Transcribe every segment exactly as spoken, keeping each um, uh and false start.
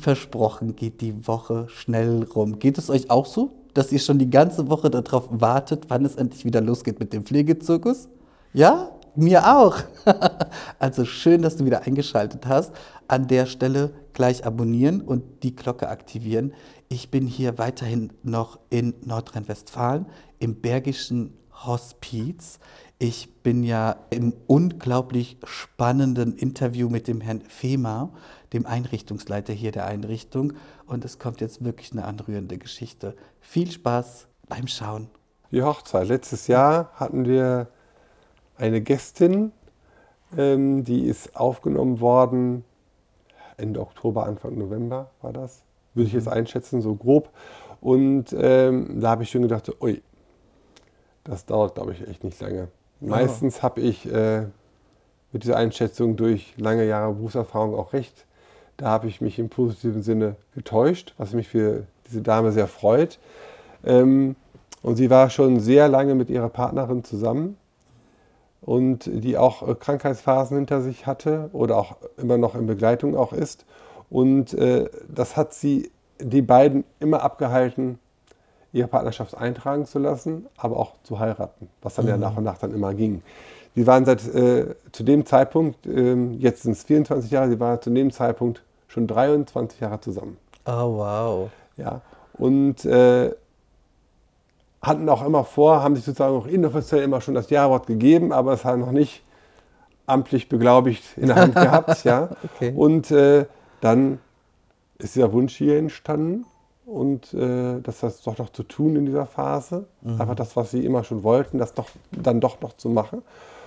versprochen, geht die Woche schnell rum. Geht es euch auch so, dass ihr schon die ganze Woche darauf wartet, wann es endlich wieder losgeht mit dem Pflegezirkus? Ja, mir auch. Also schön, dass du wieder eingeschaltet hast. An der Stelle gleich abonnieren und die Glocke aktivieren. Ich bin hier weiterhin noch in Nordrhein-Westfalen im Bergischen Hospiz. Ich bin ja im unglaublich spannenden Interview mit dem Herrn Fehmer, dem Einrichtungsleiter hier der Einrichtung. Und es kommt jetzt wirklich eine anrührende Geschichte. Viel Spaß beim Schauen. Die Hochzeit. Letztes Jahr hatten wir eine Gästin, ähm, die ist aufgenommen worden, Ende Oktober, Anfang November war das, würde ich jetzt einschätzen, so grob. Und ähm, da habe ich schon gedacht, ui, das dauert, glaube ich, echt nicht lange. Meistens habe ich äh, mit dieser Einschätzung durch lange Jahre Berufserfahrung auch recht. Da habe ich mich im positiven Sinne getäuscht, was mich für diese Dame sehr freut. Ähm, und sie war schon sehr lange mit ihrer Partnerin zusammen und die auch äh, Krankheitsphasen hinter sich hatte oder auch immer noch in Begleitung auch ist. Und äh, das hat sie, die beiden, immer abgehalten, ihre Partnerschaft eintragen zu lassen, aber auch zu heiraten, was dann mhm. ja nach und nach dann immer ging. Sie waren seit äh, zu dem Zeitpunkt, äh, jetzt sind es vierundzwanzig Jahre, sie waren zu dem Zeitpunkt schon dreiundzwanzig Jahre zusammen. Oh, wow. Ja, und äh, hatten auch immer vor, haben sich sozusagen auch inoffiziell immer schon das Ja-Wort gegeben, aber es hat noch nicht amtlich beglaubigt in der Hand gehabt. Ja. Okay. Und äh, dann ist dieser Wunsch hier entstanden und äh, das hat doch noch zu tun in dieser Phase. Mhm. Einfach das, was sie immer schon wollten, das doch, dann doch noch zu machen.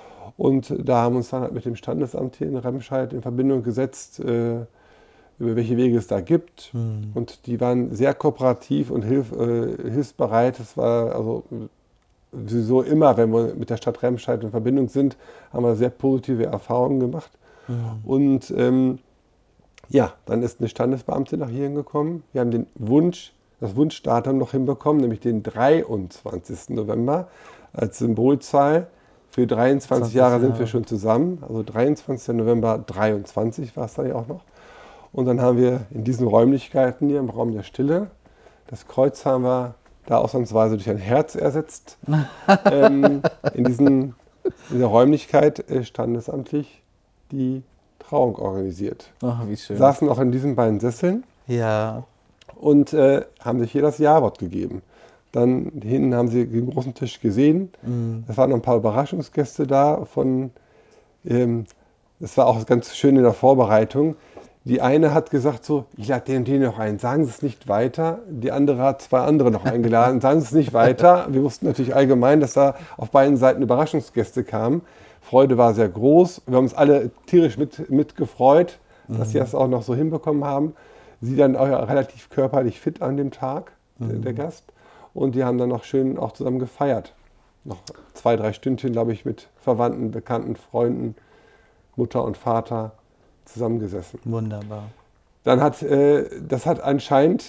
Und da haben wir uns dann halt mit dem Standesamt hier in Remscheid in Verbindung gesetzt, äh, über welche Wege es da gibt. Mhm. Und die waren sehr kooperativ und hilf, äh, hilfsbereit. Es war also sowieso immer, wenn wir mit der Stadt Remscheid in Verbindung sind, haben wir sehr positive Erfahrungen gemacht. Mhm. Und ähm, ja, dann ist eine Standesbeamte nach hier gekommen. Wir haben den Wunsch, das Wunschdatum noch hinbekommen, nämlich den dreiundzwanzigsten November als Symbolzahl. Für dreiundzwanzig Jahre sind wir schon zusammen. Also dreiundzwanzigsten November dreiundzwanzig war es dann ja auch noch. Und dann haben wir in diesen Räumlichkeiten hier im Raum der Stille, das Kreuz haben wir da ausnahmsweise durch ein Herz ersetzt. ähm, in, diesen, in dieser Räumlichkeit äh, standesamtlich die Trauung organisiert. Ach, wie schön. Saßen auch in diesen beiden Sesseln Ja. und äh, haben sich hier das Ja-Wort gegeben. Dann hinten haben sie den großen Tisch gesehen. Mhm. Es waren noch ein paar Überraschungsgäste da. Von, ähm, das war auch ganz schön in der Vorbereitung. Die eine hat gesagt so, ich lade den und den noch ein, sagen Sie es nicht weiter. Die andere hat zwei andere noch eingeladen, sagen Sie es nicht weiter. Wir wussten natürlich allgemein, dass da auf beiden Seiten Überraschungsgäste kamen. Freude war sehr groß. Wir haben uns alle tierisch mit, mit gefreut, mhm. dass sie das auch noch so hinbekommen haben. Sie dann auch relativ körperlich fit an dem Tag, mhm. der, der Gast. Und die haben dann noch schön auch zusammen gefeiert. Noch zwei, drei Stündchen, glaube ich, mit Verwandten, Bekannten, Freunden, Mutter und Vater zusammengesessen. Wunderbar. Dann hat, äh, das hat anscheinend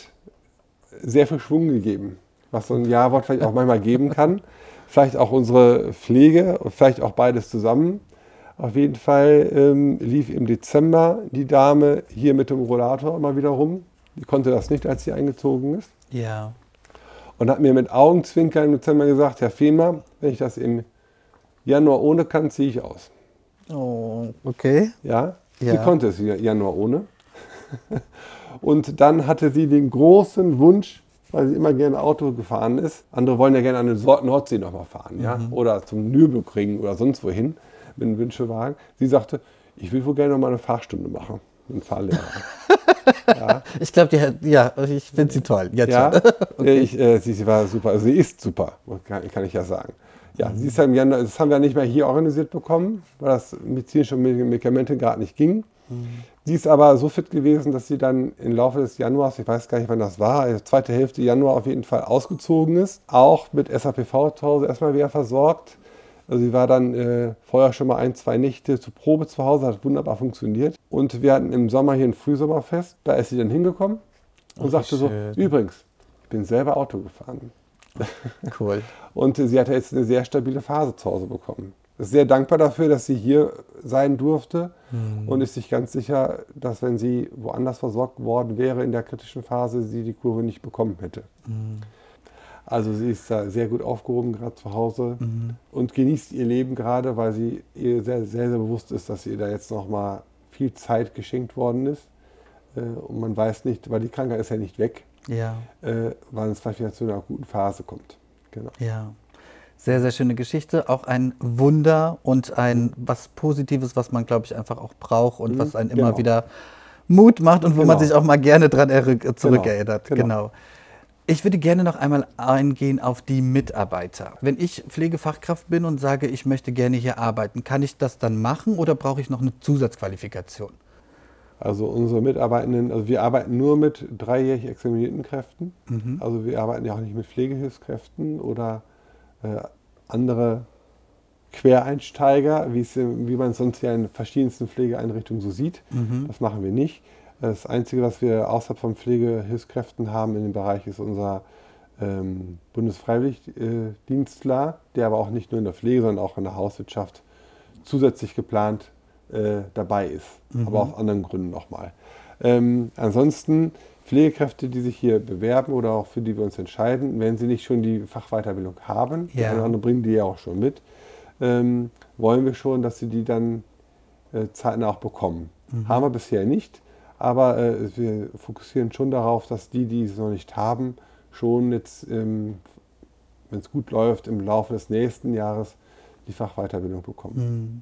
sehr viel Schwung gegeben, was so ein Ja-Wort vielleicht auch manchmal geben kann. Vielleicht auch unsere Pflege und vielleicht auch beides zusammen. Auf jeden Fall ähm, lief im Dezember die Dame hier mit dem Rollator immer wieder rum. Die konnte das nicht, als sie eingezogen ist. Ja. Und hat mir mit Augenzwinkern im Dezember gesagt, Herr Fehmer, wenn ich das im Januar ohne kann, ziehe ich aus. Oh, okay. Ja, ja. sie konnte es im Januar ohne. Und dann hatte sie den großen Wunsch, weil sie immer gerne Auto gefahren ist. Andere wollen ja gerne an den Nordsee nochmal fahren, mhm. ja? Oder zum Nürburgring oder sonst wohin mit einem Wünschewagen. Sie sagte, ich will wohl gerne noch mal eine Fahrstunde machen mit dem Fahrlehrer. Ja. Ich glaube, ja, ich finde sie toll. Jetzt ja, okay. ich, äh, sie, sie war super, also sie ist super, kann, kann ich ja sagen. Ja, mhm. sie ist ja im Januar, das haben wir nicht mehr hier organisiert bekommen, weil das medizinische Medikamente gerade nicht ging. Mhm. Sie ist aber so fit gewesen, dass sie dann im Laufe des Januars, ich weiß gar nicht, wann das war, also zweite Hälfte Januar auf jeden Fall ausgezogen ist, auch mit S A P V zu Hause erstmal wieder versorgt. Also sie war dann äh, vorher schon mal ein, zwei Nächte zur Probe zu Hause, hat wunderbar funktioniert. Und wir hatten im Sommer hier ein Frühsommerfest, da ist sie dann hingekommen und Ach, sagte so, übrigens, ich bin selber Auto gefahren. Cool. Und sie hat jetzt eine sehr stabile Phase zu Hause bekommen. ist sehr dankbar dafür, dass sie hier sein durfte Mhm. und ist sich ganz sicher, dass wenn sie woanders versorgt worden wäre in der kritischen Phase, sie die Kurve nicht bekommen hätte. Mhm. Also sie ist da sehr gut aufgehoben, gerade zu Hause Mhm. und genießt ihr Leben gerade, weil sie ihr sehr, sehr, sehr bewusst ist, dass ihr da jetzt nochmal viel Zeit geschenkt worden ist. Äh, und man weiß nicht, weil die Krankheit ist ja nicht weg, Ja, äh, wann es vielleicht wieder zu einer guten Phase kommt. Genau. ja. Sehr, sehr schöne Geschichte. Auch ein Wunder und ein was Positives, was man, glaube ich, einfach auch braucht und Mhm, was einen immer genau. wieder Mut macht und wo man Genau. sich auch mal gerne dran errück- zurückerinnert. genau. Genau. Ich würde gerne noch einmal eingehen auf die Mitarbeiter. Wenn ich Pflegefachkraft bin und sage, ich möchte gerne hier arbeiten, kann ich das dann machen oder brauche ich noch eine Zusatzqualifikation? Also unsere Mitarbeitenden, also wir arbeiten nur mit dreijährig examinierten Kräften. Mhm. Also wir arbeiten ja auch nicht mit Pflegehilfskräften oder äh, andere Quereinsteiger, wie es, wie man es sonst ja in verschiedensten Pflegeeinrichtungen so sieht. Mhm. Das machen wir nicht. Das Einzige, was wir außerhalb von Pflegehilfskräften haben in dem Bereich, ist unser ähm, Bundesfreiwilligendienstler, der aber auch nicht nur in der Pflege, sondern auch in der Hauswirtschaft zusätzlich geplant äh, dabei ist, Mhm. aber aus anderen Gründen nochmal. Ähm, ansonsten Pflegekräfte, die sich hier bewerben oder auch für die wir uns entscheiden, wenn sie nicht schon die Fachweiterbildung haben, die Ja. eine oder andere bringen die ja auch schon mit, ähm, wollen wir schon, dass sie die dann äh, zeitnah auch bekommen. Mhm. Haben wir bisher nicht, aber äh, wir fokussieren schon darauf, dass die, die es noch nicht haben, schon jetzt, ähm, wenn es gut läuft, im Laufe des nächsten Jahres die Fachweiterbildung bekommen. Mhm.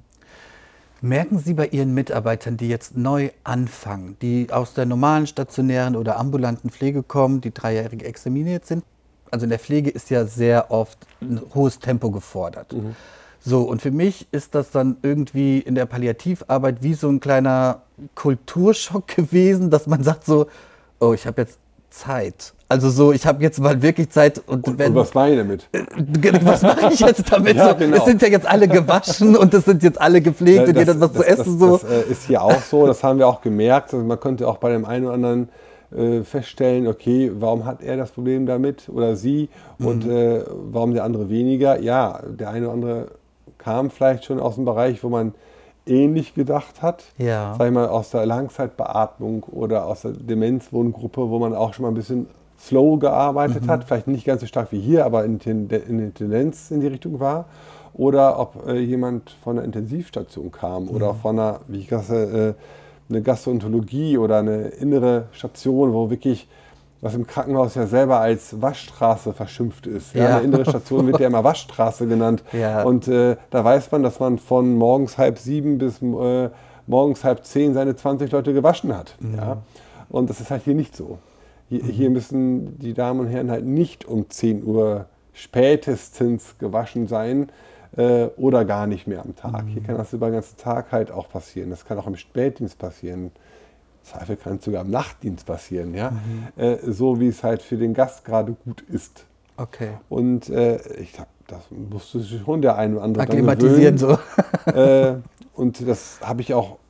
Merken Sie bei Ihren Mitarbeitern, die jetzt neu anfangen, die aus der normalen stationären oder ambulanten Pflege kommen, die dreijährige examiniert sind? Also in der Pflege ist ja sehr oft ein hohes Tempo gefordert. Mhm. So, und für mich ist das dann irgendwie in der Palliativarbeit wie so ein kleiner Kulturschock gewesen, dass man sagt so, oh, ich habe jetzt Zeit. Also so, ich habe jetzt mal wirklich Zeit. Und, Und, wenn, und was meine ich damit? was mache ich jetzt damit? Ja, so, genau. Es sind ja jetzt alle gewaschen und es sind jetzt alle gepflegt und jeder hat was zu essen. Das, so. das äh, ist hier auch so, das haben wir auch gemerkt. Also man konnte auch bei dem einen oder anderen äh, feststellen, okay, warum hat er das Problem damit oder sie und Mhm. äh, warum der andere weniger. Ja, der eine oder andere kam vielleicht schon aus dem Bereich, wo man ähnlich gedacht hat. Ja. Sag ich mal, aus der Langzeitbeatmung oder aus der Demenzwohngruppe, wo man auch schon mal ein bisschen slow gearbeitet Mhm. hat, vielleicht nicht ganz so stark wie hier, aber in, Ten- in der Tendenz in die Richtung war. Oder ob äh, jemand von einer Intensivstation kam oder von einer, wie ich gesagt äh, eine Gastroenterologie oder eine innere Station, wo wirklich, was im Krankenhaus ja selber als Waschstraße verschimpft ist. Ja? Ja. Eine innere Station wird ja immer Waschstraße genannt. Ja. Und äh, da weiß man, dass man von morgens halb sieben bis äh, morgens halb zehn seine zwanzig Leute gewaschen hat. Ja? Und das ist halt hier nicht so. Hier, hier müssen die Damen und Herren halt nicht um zehn Uhr spätestens gewaschen sein äh, oder gar nicht mehr am Tag. Hier kann das über den ganzen Tag halt auch passieren. Das kann auch im Spätdienst passieren. Im Zweifel kann es sogar im Nachtdienst passieren. Ja? Äh, so wie es halt für den Gast gerade gut ist. Okay. Und äh, ich glaube, das musste sich schon der eine oder andere dran Akklimatisieren gewöhnen. so. Äh, und das habe ich auch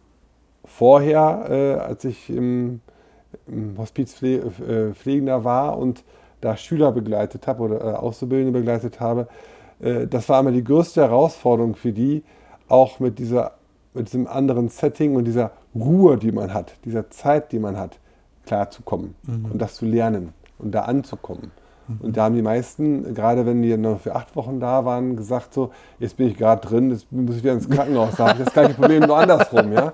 vorher, äh, als ich im, im Hospiz Pfle äh, Pflegender war und da Schüler begleitet habe oder äh, Auszubildende begleitet habe, äh, das war immer die größte Herausforderung für die, auch mit, dieser, mit diesem anderen Setting und dieser Ruhe, die man hat, dieser Zeit, die man hat, klarzukommen und das zu lernen und da anzukommen. Und da haben die meisten, gerade wenn die noch für acht Wochen da waren, gesagt so, jetzt bin ich gerade drin, jetzt muss ich wieder ins Krankenhaus. Da habe ich das gleiche Problem nur andersrum. Ja?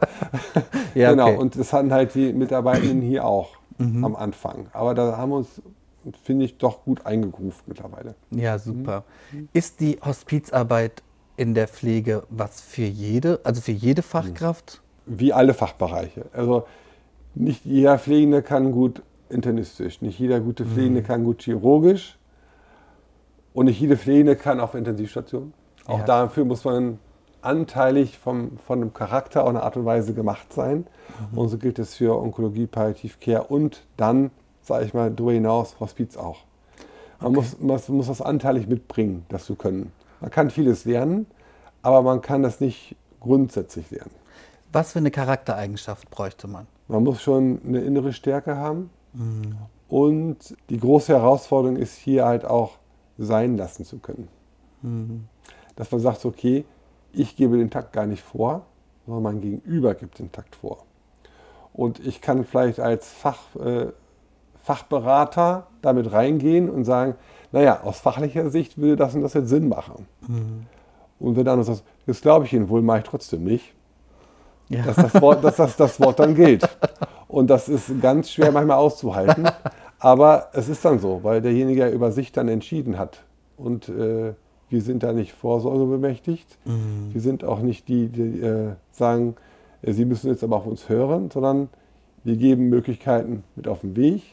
Ja, Genau, okay. und das hatten halt die Mitarbeitenden hier auch am Anfang. Aber da haben wir uns, finde ich, doch gut eingegruft mittlerweile. Ja, super. Ist die Hospizarbeit in der Pflege was für jede, also für jede Fachkraft? Wie alle Fachbereiche. Also nicht jeder Pflegende kann gut internistisch, nicht jeder gute Pflegende kann gut chirurgisch und nicht jede Pflegende kann auf Intensivstation. Auch Ja. dafür muss man anteilig vom, von dem Charakter auf eine Art und Weise gemacht sein. Und so gilt es für Onkologie, Palliativcare und dann, sage ich mal, darüber hinaus Hospiz auch. Man, Okay. muss, man muss das anteilig mitbringen, das zu können. Man kann vieles lernen, aber man kann das nicht grundsätzlich lernen. Was für eine Charaktereigenschaft bräuchte man? Man muss schon eine innere Stärke haben. Und die große Herausforderung ist hier halt auch sein lassen zu können. Dass man sagt, okay, ich gebe den Takt gar nicht vor, sondern mein Gegenüber gibt den Takt vor. Und ich kann vielleicht als Fach, äh, Fachberater damit reingehen und sagen, naja, aus fachlicher Sicht würde das und das jetzt Sinn machen. Mhm. Und wenn der andere sagt, das glaube ich Ihnen wohl, mache ich trotzdem nicht, Ja. dass das Wort, dass das, das Wort dann gilt. Und das ist ganz schwer manchmal auszuhalten, aber es ist dann so, weil derjenige ja über sich dann entschieden hat. Und äh, wir sind da nicht vorsorgebemächtigt. Mhm. Wir sind auch nicht die, die äh, sagen, äh, Sie müssen jetzt aber auf uns hören, sondern wir geben Möglichkeiten mit auf den Weg.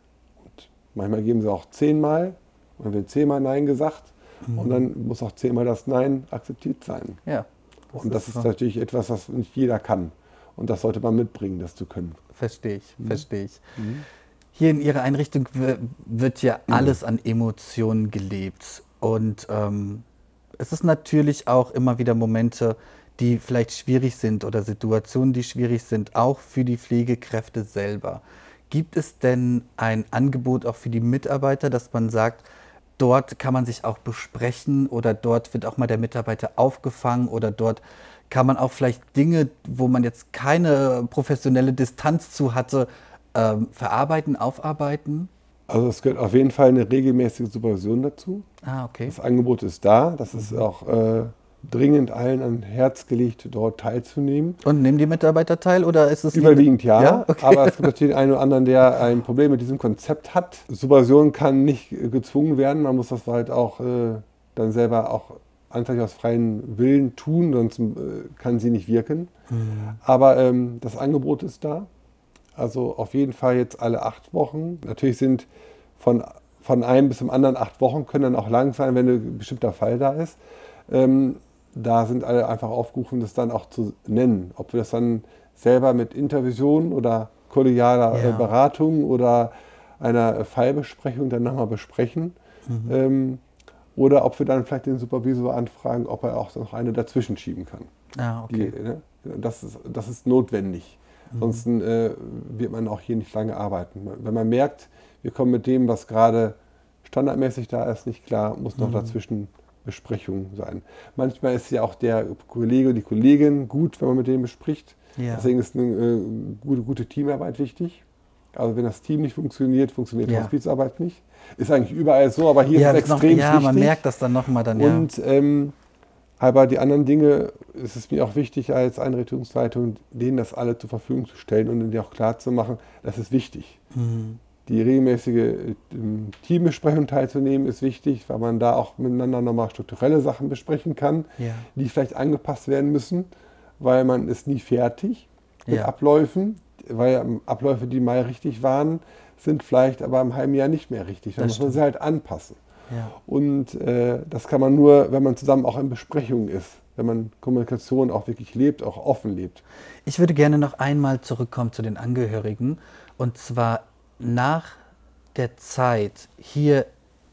Und manchmal geben sie auch zehnmal. Und dann wird zehnmal Nein gesagt. Mhm. Und dann muss auch zehnmal das Nein akzeptiert sein. Ja. Und das ist so. natürlich etwas, was nicht jeder kann. Und das sollte man mitbringen, das zu können. Verstehe ich, Mhm. verstehe ich. Mhm. Hier in Ihrer Einrichtung w- wird ja alles an Emotionen gelebt. Und ähm, es ist natürlich auch immer wieder Momente, die vielleicht schwierig sind oder Situationen, die schwierig sind, auch für die Pflegekräfte selber. Gibt es denn ein Angebot auch für die Mitarbeiter, dass man sagt, dort kann man sich auch besprechen oder dort wird auch mal der Mitarbeiter aufgefangen oder dort kann man auch vielleicht Dinge, wo man jetzt keine professionelle Distanz zu hatte, ähm, verarbeiten, aufarbeiten? Also es gehört auf jeden Fall eine regelmäßige Supervision dazu. Ah, okay. Das Angebot ist da. Das ist auch äh, dringend allen ans Herz gelegt, dort teilzunehmen. Und nehmen die Mitarbeiter teil oder ist es Überwiegend ja, Ja? Okay. aber es gibt natürlich den einen oder anderen, der ein Problem mit diesem Konzept hat. Supervision kann nicht äh, gezwungen werden, man muss das halt auch äh, dann selber auch einfach aus freien Willen tun, sonst äh, kann sie nicht wirken. Mhm. Aber ähm, das Angebot ist da, also auf jeden Fall jetzt alle acht Wochen. Natürlich sind von, von einem bis zum anderen acht Wochen können dann auch lang sein, wenn ein bestimmter Fall da ist. Ähm, da sind alle einfach aufgerufen, das dann auch zu nennen. Ob wir das dann selber mit Intervision oder kollegialer Ja. äh, Beratung oder einer Fallbesprechung dann nochmal besprechen. Mhm. Ähm, oder ob wir dann vielleicht den Supervisor anfragen, ob er auch noch eine dazwischen schieben kann. Ah, okay. Die, ne, das, ist, das ist notwendig. Mhm. Sonst äh, wird man auch hier nicht lange arbeiten. Wenn man merkt, wir kommen mit dem, was gerade standardmäßig da ist, nicht klar, muss noch Mhm. dazwischen Besprechung sein. Manchmal ist ja auch der Kollege, die Kollegin gut, wenn man mit dem bespricht. Ja. Deswegen ist eine äh, gute, gute Teamarbeit wichtig. Also wenn das Team nicht funktioniert, funktioniert Ja. Hospizarbeit nicht. Ist eigentlich überall so, aber hier Ja, ist es noch, extrem ja, wichtig. man merkt das dann nochmal dann, ja. Und ähm, aber die anderen Dinge ist es mir auch wichtig, als Einrichtungsleitung, denen das alle zur Verfügung zu stellen und ihnen auch klar zu machen, das ist wichtig. Mhm. Die regelmäßige ähm, Teambesprechung teilzunehmen ist wichtig, weil man da auch miteinander nochmal strukturelle Sachen besprechen kann, Ja. die vielleicht angepasst werden müssen, weil man ist nie fertig mit Ja. Abläufen, weil ähm, Abläufe, die mal richtig waren, sind vielleicht aber im halben Jahr nicht mehr richtig. Da Das muss man stimmt. sie halt anpassen. Ja. Und äh, das kann man nur, wenn man zusammen auch in Besprechungen ist, wenn man Kommunikation auch wirklich lebt, auch offen lebt. Ich würde gerne noch einmal zurückkommen zu den Angehörigen und zwar nach der Zeit hier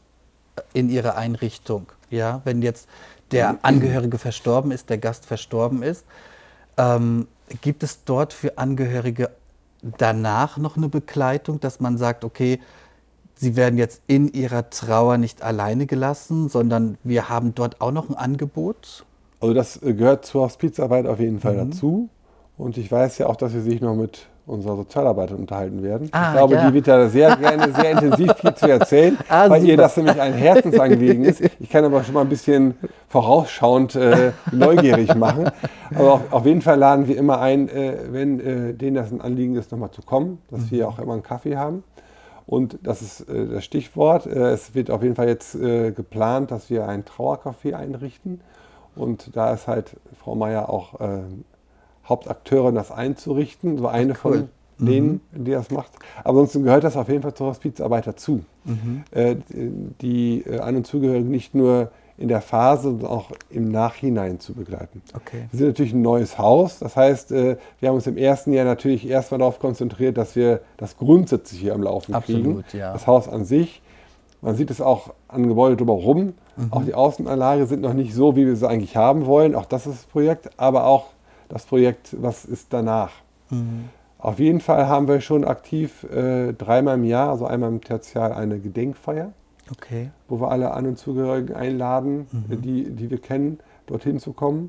in Ihrer Einrichtung, ja, wenn jetzt der Angehörige verstorben ist, der Gast verstorben ist, ähm, gibt es dort für Angehörige danach noch eine Begleitung, dass man sagt, okay, Sie werden jetzt in Ihrer Trauer nicht alleine gelassen, sondern wir haben dort auch noch ein Angebot? Also das äh, gehört zur Hospizarbeit auf jeden Fall Mhm. dazu. Und ich weiß ja auch, dass Sie sich noch mit unserer Sozialarbeiterin unterhalten werden. Ah, ich glaube, ja. die wird da sehr gerne, sehr intensiv viel zu erzählen, Ah, weil ihr super. das nämlich ein Herzensanliegen ist. Ich kann aber schon mal ein bisschen vorausschauend äh, neugierig machen. Aber auf, auf jeden Fall laden wir immer ein, äh, wenn äh, denen das ein Anliegen ist, nochmal zu kommen, dass wir auch immer einen Kaffee haben. Und das ist äh, das Stichwort. Äh, es wird auf jeden Fall jetzt äh, geplant, dass wir ein Trauercafé einrichten. Und da ist halt Frau Meier auch äh, Hauptakteurin, das einzurichten. So eine cool. von denen, die das macht. Aber ansonsten gehört das auf jeden Fall zur Hospizarbeit dazu. Mhm. Äh, die äh, An- und Zugehörigen nicht nur in der Phase, sondern auch im Nachhinein zu begleiten. Okay. Wir sind natürlich ein neues Haus. Das heißt, äh, wir haben uns im ersten Jahr natürlich erstmal darauf konzentriert, dass wir das grundsätzlich hier am Laufen kriegen. Absolut, ja. Das Haus an sich. Man sieht es auch an Gebäude drumherum. Mhm. Auch die Außenanlage sind noch nicht so, wie wir sie eigentlich haben wollen. Auch das ist das Projekt. Aber auch das Projekt, was ist danach. Mhm. Auf jeden Fall haben wir schon aktiv äh, dreimal im Jahr, also einmal im Tertial, eine Gedenkfeier, Okay. wo wir alle An- und Zugehörigen einladen, Mhm. die, die wir kennen, dorthin zu kommen.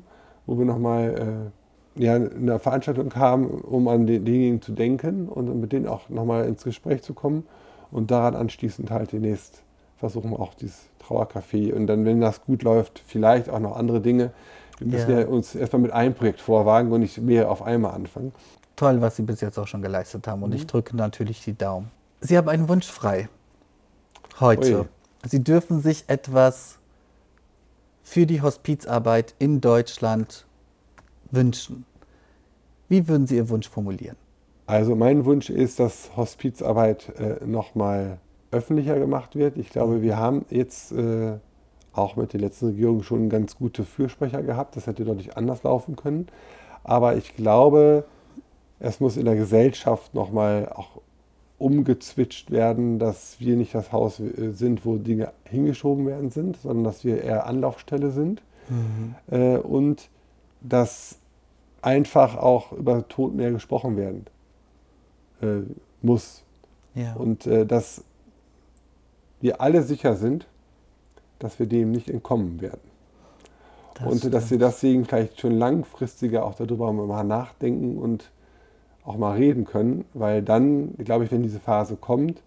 wo wir nochmal äh, ja, eine Veranstaltung haben, um an den, denjenigen zu denken und mit denen auch nochmal ins Gespräch zu kommen und daran anschließend halt demnächst versuchen wir auch dieses Trauercafé und dann, wenn das gut läuft, vielleicht auch noch andere Dinge. Wir müssen ja, Ja. uns erstmal mit einem Projekt vorwagen und nicht mehr auf einmal anfangen. Toll, was Sie bis jetzt auch schon geleistet haben und ich drücke natürlich die Daumen. Sie haben einen Wunsch frei heute. Ui. Sie dürfen sich etwas für die Hospizarbeit in Deutschland wünschen. Wie würden Sie Ihren Wunsch formulieren? Also mein Wunsch ist, dass Hospizarbeit äh, nochmal öffentlicher gemacht wird. Ich glaube, wir haben jetzt äh, auch mit der letzten Regierung schon ganz gute Fürsprecher gehabt. Das hätte deutlich anders laufen können. Aber ich glaube, es muss in der Gesellschaft nochmal auch umgezwitscht werden, dass wir nicht das Haus äh, sind, wo Dinge hingeschoben werden sind, sondern dass wir eher Anlaufstelle sind. Mhm. Äh, und dass einfach auch über Tod mehr gesprochen werden äh, muss. Ja. Und äh, dass wir alle sicher sind, dass wir dem nicht entkommen werden. Das und äh, dass wir deswegen vielleicht schon langfristiger auch darüber mal nachdenken und auch mal reden können, weil dann, glaube ich, wenn diese Phase kommt,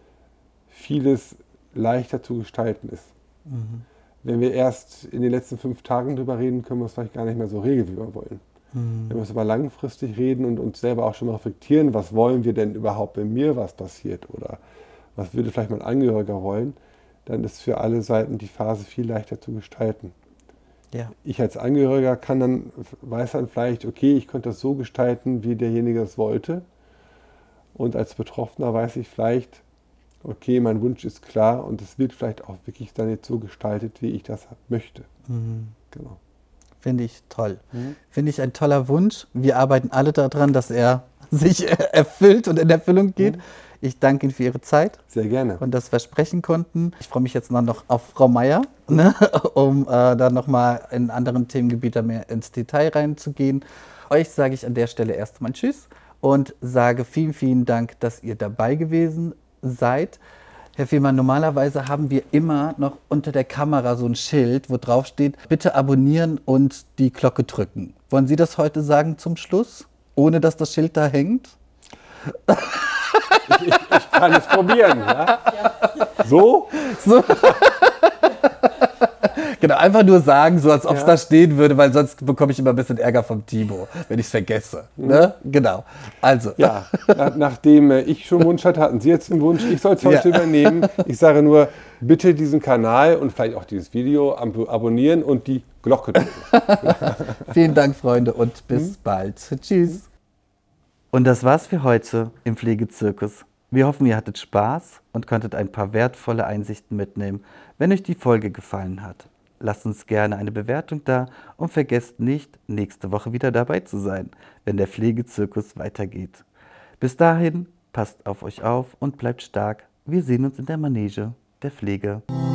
vieles leichter zu gestalten ist. Mhm. Wenn wir erst in den letzten fünf Tagen drüber reden, können wir es vielleicht gar nicht mehr so regeln, wie wir wollen. Mhm. Wenn wir es aber langfristig reden und uns selber auch schon mal reflektieren, was wollen wir denn überhaupt, wenn mir was passiert oder was würde vielleicht mein Angehöriger wollen, dann ist für alle Seiten die Phase viel leichter zu gestalten. Ja. Ich als Angehöriger kann dann, weiß dann vielleicht, okay, ich könnte das so gestalten, wie derjenige das wollte. Und als Betroffener weiß ich vielleicht, okay, mein Wunsch ist klar und es wird vielleicht auch wirklich dann jetzt so gestaltet, wie ich das möchte. Mhm. Genau. Finde ich toll. Mhm. Finde ich ein toller Wunsch. Wir arbeiten alle daran, dass er sich erfüllt und in Erfüllung geht. Mhm. Ich danke Ihnen für Ihre Zeit. Sehr gerne. Und dass wir sprechen konnten. Ich freue mich jetzt noch auf Frau Meier, ne, um äh, dann nochmal in anderen Themengebieten mehr ins Detail reinzugehen. Euch sage ich an der Stelle erstmal Tschüss und sage vielen, vielen Dank, dass ihr dabei gewesen seid. Herr Fehlmann, normalerweise haben wir immer noch unter der Kamera so ein Schild, wo drauf steht, bitte abonnieren und die Glocke drücken. Wollen Sie das heute sagen zum Schluss, ohne dass das Schild da hängt? Ich, ich, ich kann es probieren. Ja? Ja. So? So. Genau, einfach nur sagen, so als ob es ja. da stehen würde, weil sonst bekomme ich immer ein bisschen Ärger vom Timo, wenn ich es vergesse. Mhm. Ne? Genau. Also. Ja, nach, nachdem ich schon einen Wunsch hatte, hatten Sie jetzt einen Wunsch. Ich soll es heute ja. übernehmen. Ich sage nur, bitte diesen Kanal und vielleicht auch dieses Video abonnieren und die Glocke drücken. Vielen Dank, Freunde, und bis mhm. bald. Tschüss. Und das war's für heute im Pflegezirkus. Wir hoffen, ihr hattet Spaß und konntet ein paar wertvolle Einsichten mitnehmen. Wenn euch die Folge gefallen hat, lasst uns gerne eine Bewertung da und vergesst nicht, nächste Woche wieder dabei zu sein, wenn der Pflegezirkus weitergeht. Bis dahin, passt auf euch auf und bleibt stark. Wir sehen uns in der Manege der Pflege.